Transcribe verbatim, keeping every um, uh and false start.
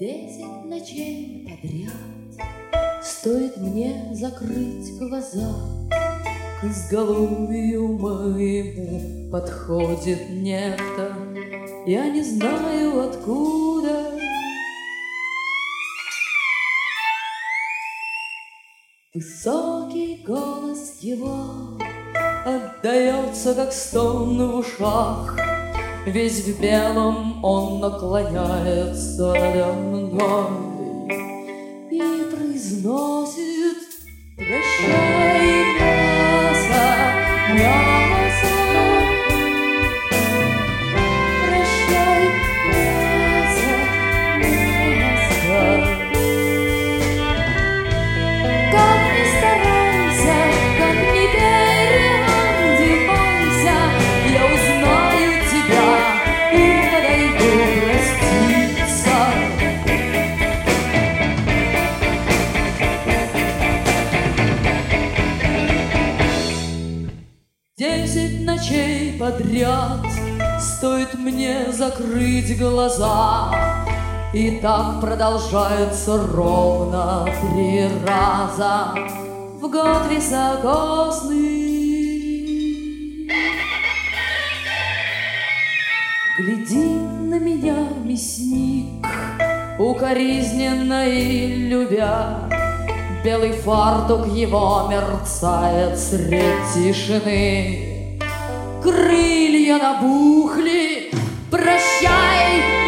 Десять ночей подряд стоит мне закрыть глаза, к изголовью моему подходит некто, я не знаю откуда. Высокий голос его отдается, как стон в ушах. Весь в белом он наклоняется надо мной и произносит: прощай, мясо, мясо, прощай, мясо, мясо. Как ни старайся, как ни переодевайся, я узнаю тебя и подойду проститься. Десять ночей подряд стоит мне закрыть глаза, и так продолжается ровно три раза в год високосный. Глядит на меня мясник, укоризненно и любя. Белый фартук его мерцает средь тишины. Крылья набухли, прощай,